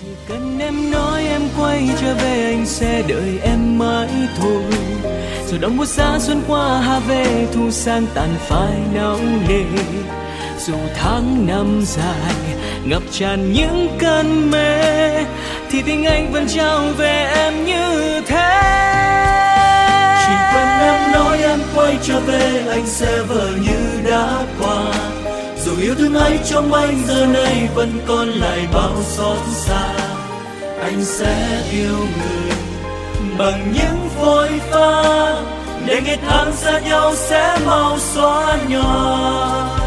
Cần em nói em quay trở về, anh sẽ đợi em mãi thôi. Rồi đông buốt giá xuân qua hạ về, thu sang tàn phai não nề. Dù tháng năm dài ngập tràn những cơn mê, thì tình anh vẫn trao về em như thế. Chỉ cần em nói em quay trở về, anh sẽ vờ như đã qua. Dù yêu thương ấy trong anh giờ này vẫn còn lại bao xót xa. Anh sẽ yêu người bằng những vội vã, để ngày tháng xa nhau sẽ mau xóa nhòa.